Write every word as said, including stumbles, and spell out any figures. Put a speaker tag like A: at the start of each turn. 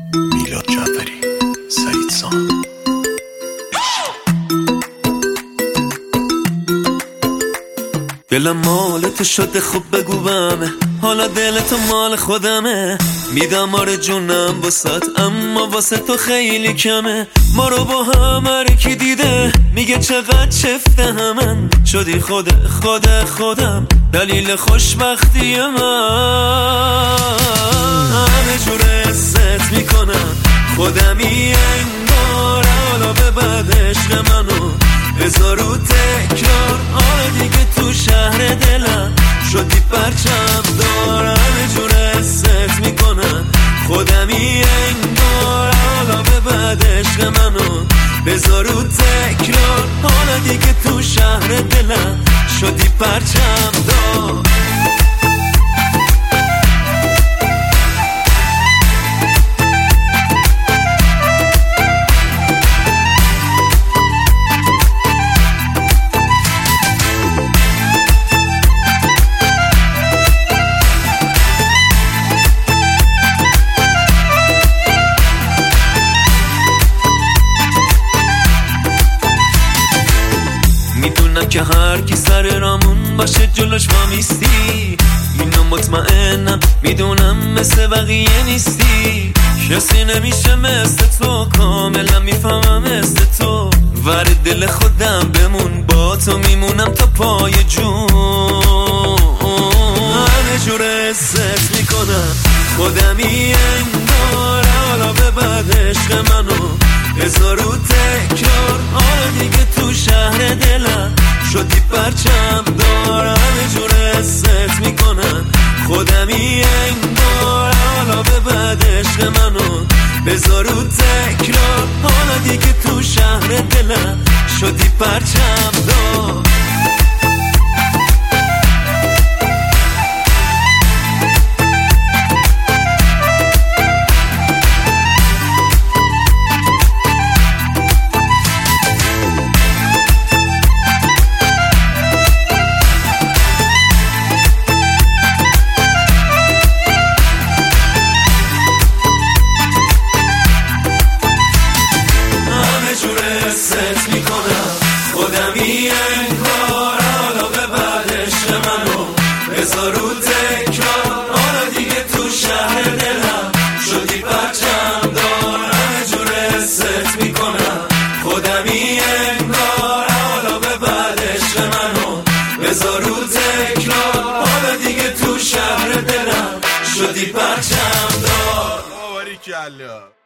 A: میلاد جعفری، سعید سام.
B: دلم مالت شده خوب بگو بمه، حالا دلت مال خودمه. میدم آره جونم واسط، اما واسه تو خیلی کمه. ما رو با هم هر کی دیده میگه چقدر چفته همن. شدی خود خود خودم، دلیل خوشبختی من. همه جور حست میکنم خودمی انگار، حالا به بعد عشق منو بذار رو تکرار. آره دیگه تو شهر دلم شدی پرچم دار. همه جور حست میکنم خودمی انگار، حالا به بعد عشق منو بذار رو تکرار. حالا دیگه تو شهر دلم شدی پرچم دار. میدونم که هر کی سر رامون باشه جلوش وامیستی. اینو مطمئنم، میدونم مثل بقیه نیستی. کسی نمیشه مثل تو، کاملا میفهمم مثل تو. ور دل خودم بمون، با تو میمونم تا پای جون. همه جور حست میکنم خودمی انگار، حالا به بعد عشق منو بذار رو تکرار. آره دیگه تو شهر دلم شدی پرچم دار. همه جور حست میکنم خودمی انگار، حالا به بعد عشق منو بذار رو تکرار. حالا دیگه تو شهر دلم شدی پرچم دار. حست میکنم خودمی انگار، حالا به بعد عشق منو بذار رو تکرار. حالا دیگه تو شهر دلم شدی پرچم دار. همه جور حست میکنم خودمی انگار، حالا به بعد عشق منو بذار رو تکرار. حالا دیگه تو شهر دلم شدی پرچم دار.
C: باریکلا.